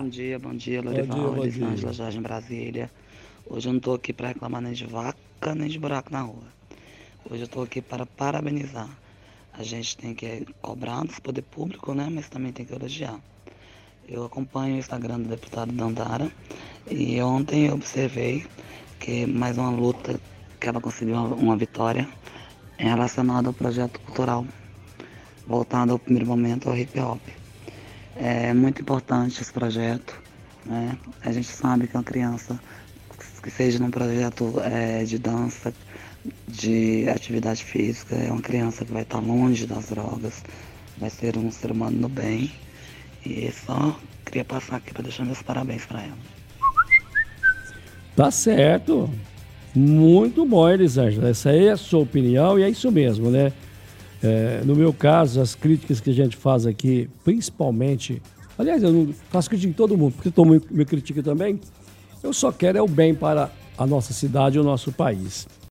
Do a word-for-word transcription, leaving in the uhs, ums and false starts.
Bom dia, bom dia, Bom dia, Lorival, bom Elisângela, dia. Jardim Brasília. Hoje eu não estou aqui para reclamar nem de vaca, nem de buraco na rua. Hoje eu estou aqui para parabenizar. A gente tem que cobrar do poder público, né? Mas também tem que elogiar. Eu acompanho o Instagram do deputado Dandara e ontem eu observei que mais uma luta que ela conseguiu uma, uma vitória é relacionada ao projeto cultural, voltado ao primeiro momento ao hip hop. É muito importante esse projeto, né? A gente sabe que uma criança que seja num projeto é, de dança, de atividade física, é uma criança que vai estar longe das drogas, vai ser um ser humano do bem. E só queria passar aqui para deixar meus parabéns para ela. Tá certo. Muito bom, Elisângela. Essa aí é a sua opinião e é isso mesmo, né? É, no meu caso, as críticas que a gente faz aqui, principalmente... Aliás, eu não faço crítica em todo mundo, porque todo mundo me critica também. Eu só quero é o bem para a nossa cidade e o nosso país.